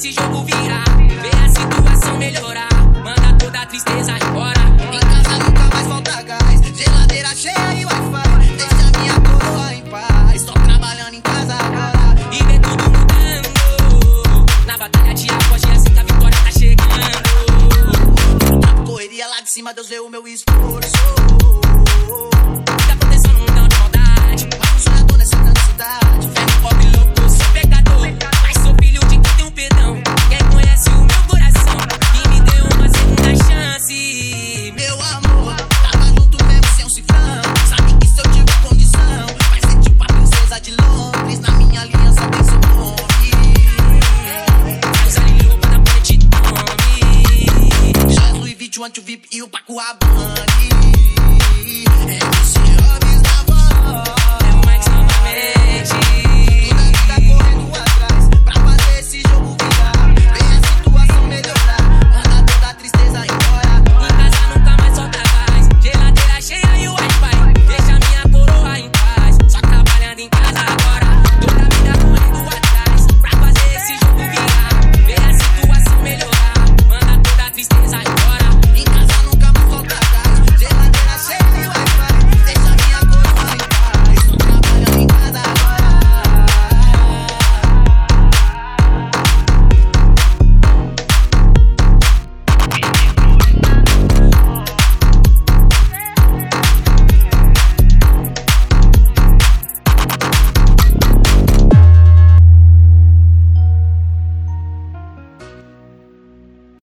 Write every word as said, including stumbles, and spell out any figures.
esse jogo virar, vê a situação melhorar, manda toda a tristeza embora. Em casa nunca mais falta gás, geladeira cheia e Wi-Fi, deixa minha coroa em paz, tô trabalhando em casa agora. E vê tudo mudando, na batalha de foge assim que a vitória tá chegando. Na correria lá de cima, Deus vê o meu esforço. Muita proteção no mundão de maldade, Mas um sonhador nessa grande cidade. fé no pobre louco, sou pecador, mas sou filho de quem tem um perdão. Quem conhece o meu coração e me deu uma segunda chance. Meu amor, tava junto mesmo sem um cifrão. Sabe que se eu tiver condição, vai ser tipo a princesa de Londres. Na minha aliança tem seu nome. Usa Lili pra dar ponte de nome. Já é Louis Vuitton, anti-V I P e o Paco Rabanne.